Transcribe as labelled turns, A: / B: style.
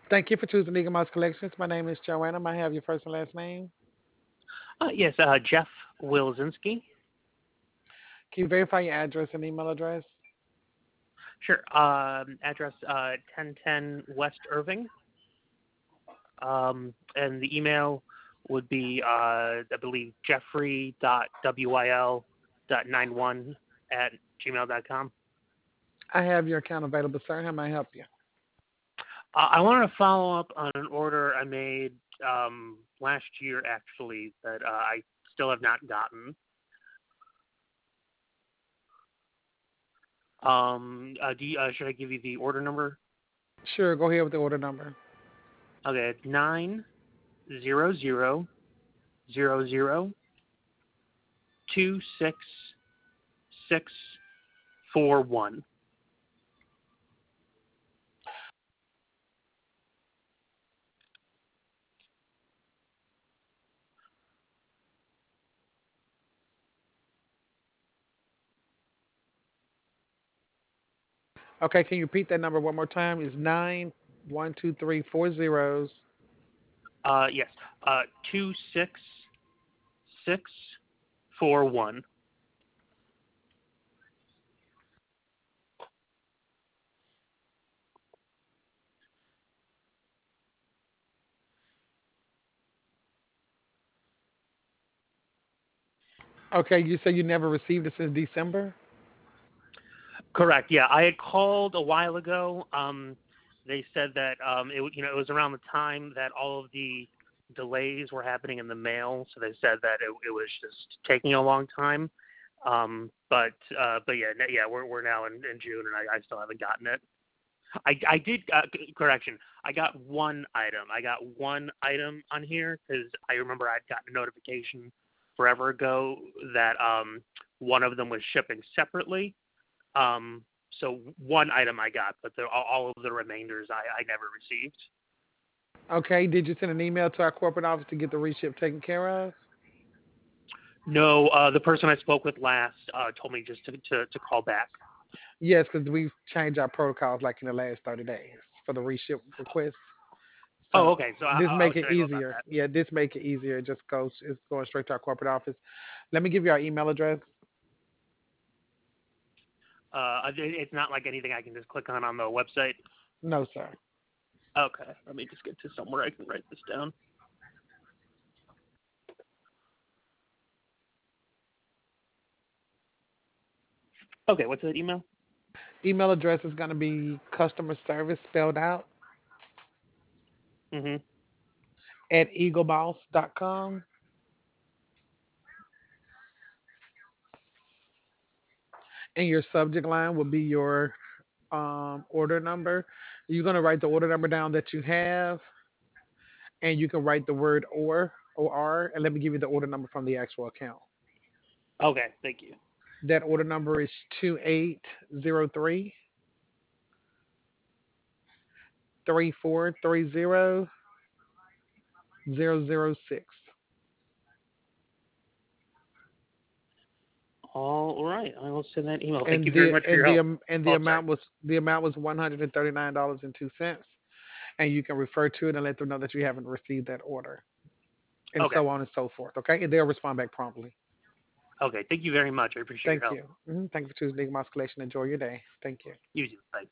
A: Thank you for choosing Eagle Mouse Collections. My name is Joanna. May I have your first and last name?
B: Yes, Jeff Wilzinski.
A: Can you verify your address and email address?
B: Sure. Address 1010 West Irving. And the email would be, I believe, jeffrey.wil.91 at gmail.com.
A: I have your account available, sir. How may I help you?
B: I wanted to follow up on an order I made last year, actually, that I still have not gotten. Should I give you the order number?
A: Sure, go ahead with the order number.
B: Okay, it's 900002661.
A: Okay, can you repeat that number one more time? It's 9 1 2 3 4 zeros.
B: Yes, 26641.
A: Okay, you said you never received it since December?
B: Correct. Yeah, I had called a while ago. They said that it was around the time that all of the delays were happening in the mail, so they said that it was just taking a long time. But yeah, we're now in June, and I still haven't gotten it. I did correction. I got one item. I got one item on here because I remember I'd gotten a notification forever ago that one of them was shipping separately. So one item I got, but all of the remainders I never received.
A: Okay, did you send an email to our corporate office to get the reship taken care of?
B: No, the person I spoke with last told me just to call back.
A: Yes, because we've changed our protocols like in the last 30 days for the reship request.
B: Oh,
A: So
B: okay. So
A: this
B: how
A: make
B: should
A: it
B: I go about
A: easier.
B: that?
A: Yeah, this make it easier. It just goes, it's going straight to our corporate office. Let me give you our email address.
B: It's not like anything I can just click on the website.
A: No, sir.
B: Okay, let me just get to somewhere I can write this down. Okay, what's that email?
A: Email address is going to be customer service spelled out
B: Mhm.
A: at eaglemouse.com. And your subject line will be your order number. You're going to write the order number down that you have, and you can write the word or, and let me give you the order number from the actual account.
B: Okay, thank you.
A: That order number is 2803-3430-006.
B: All right, I will send that email. Thank you
A: And
B: very
A: the
B: much for
A: and
B: your
A: the
B: help.
A: and the
B: Oh, sorry.
A: amount was $139.02. And you can refer to it and let them know that you haven't received that order, and
B: Okay.
A: so on and so forth. Okay, and they'll respond back promptly.
B: Okay. Thank you very much. I appreciate your
A: Thank
B: help.
A: you. Thank you for choosing Nigma's Collection. Enjoy your day. Thank you.
B: You too. Bye.